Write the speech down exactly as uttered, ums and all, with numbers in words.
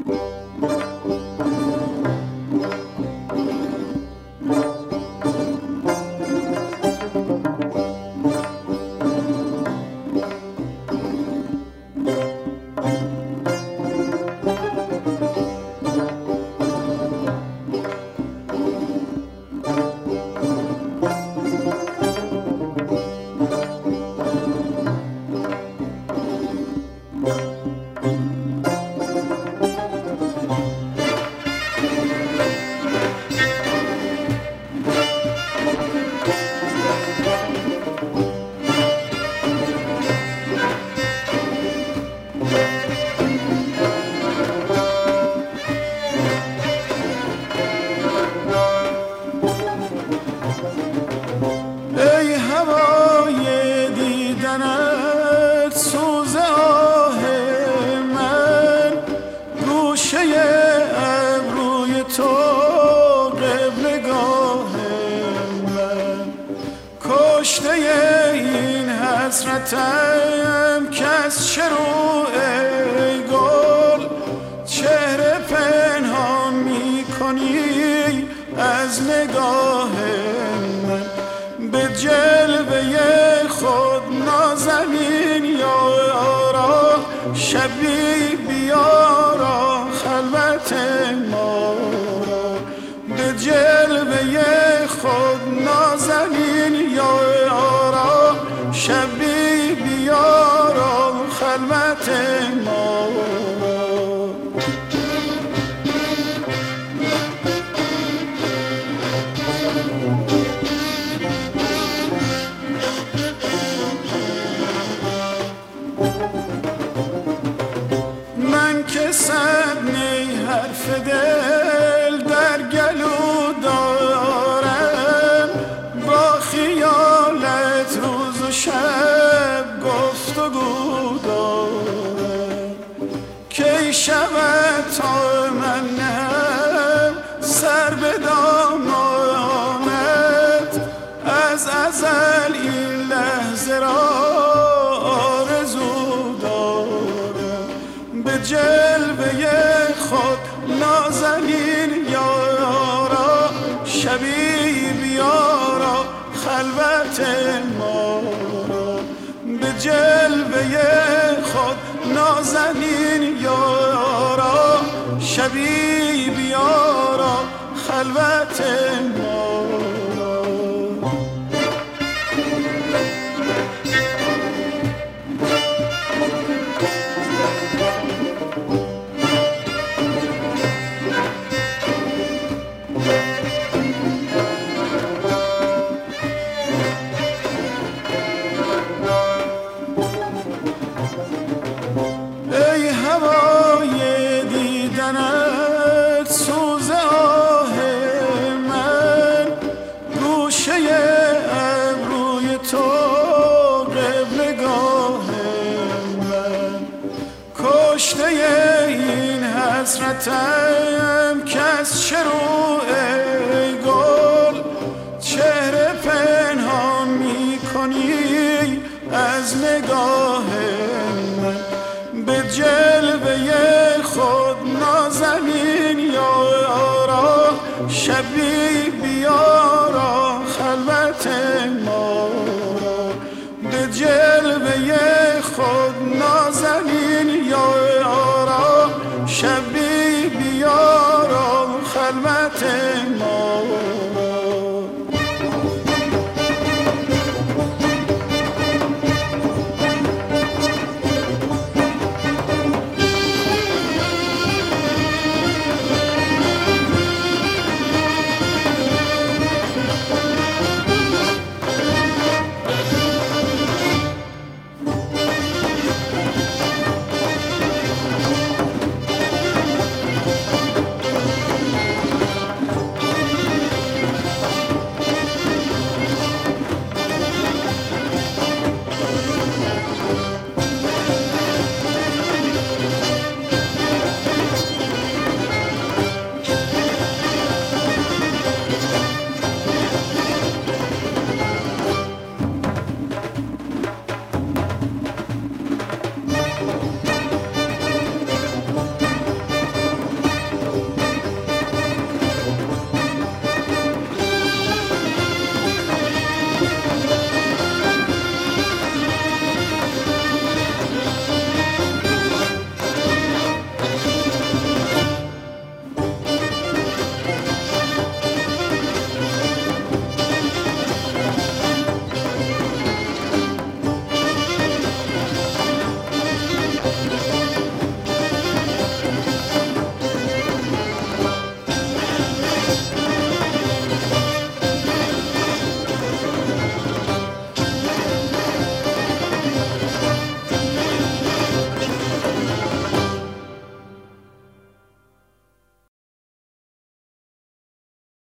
حسرتم کس چرو ای گل چهره پنهان می کنی از نگاه من، به جلوه خود نازنین یارا شبی بیارا خلوت ما را، به جلوه خود نازنین یارا شبی بیارا خلوت ما را. من که صد نی حرف دل در گلو دارم، با خیالت روز و شب گفت و گو دارم، کی شود تا من نهم سر به دامانت، از ازل این لحظه را آرزو دارم، به جلوه خود نازنین یارا شبی بیارا خلوت ما را، به جلوه خود نازنین یارا شبی بیارا خلوت ما را. ای هوای دیدنت سوز آه من، گوشه ابروی تو قبلگاه من، کشته این حسرتم کس چرو ای گل چهره پنهان می کنی از نگاه من، به